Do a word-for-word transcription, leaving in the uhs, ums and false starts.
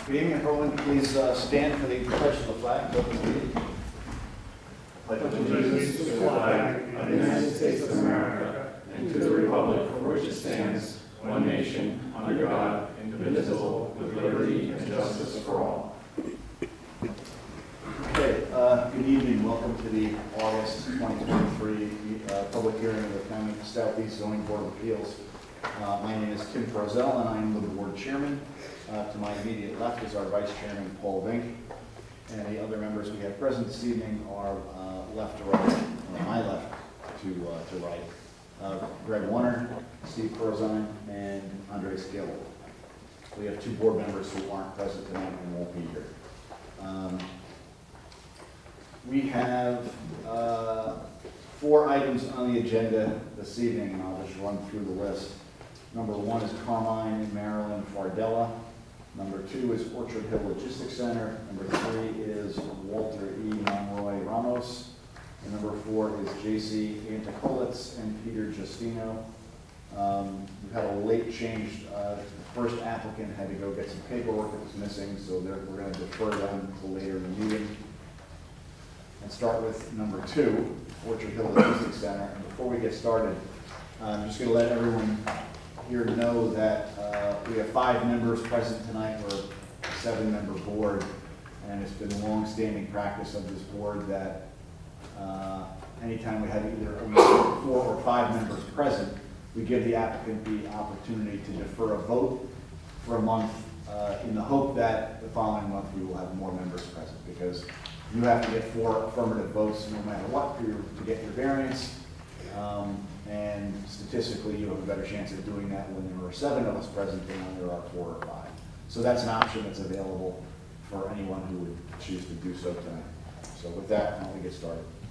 Good evening, everyone. Please uh, stand for the pledge of the flag. Pledge allegiance. Pledge allegiance to the flag of the United States of America and to the republic for which it stands, one nation, under God, indivisible, with liberty and justice for all. Okay, uh, good evening. Welcome to the August twenty twenty-three uh, public hearing of the County Southeast Zoning Board of Appeals. Uh, my name is Tim Frozel, and I am the board chairman. Uh, to my immediate left is our vice chairman, Paul Vink, and the other members we have present this evening are uh, left to right, uh, my left to uh, to right. Uh, Greg Warner, Steve Corzine, and Andre Skill. We have two board members who aren't present tonight and won't be here. Um, we have uh, four items on the agenda this evening, and I'll just run through the list. Number one is Carmine Marilyn Fardella. Number two is Orchard Hill Logistics Center. Number three is Walter E. Monroy Ramos. And number four is J C Antikolitz and Peter Justino. Um, we've had a late change. Uh, the first applicant had to go get some paperwork that was missing, so we're going to defer them until later in the meeting. And start with number two, Orchard Hill Logistics Center. And before we get started, I'm just going to let everyone here know that uh, we have five members present tonight. We're a seven-member board, and it's been a long-standing practice of this board that uh, anytime we have either four or five members present, we give the applicant the opportunity to defer a vote for a month uh, in the hope that the following month we will have more members present, because you have to get four affirmative votes no matter what for your, to get your variance. Um, and statistically, you have a better chance of doing that when there are seven of us present than when there are four or five. So that's an option that's available for anyone who would choose to do so tonight. So with that, why don't we get started?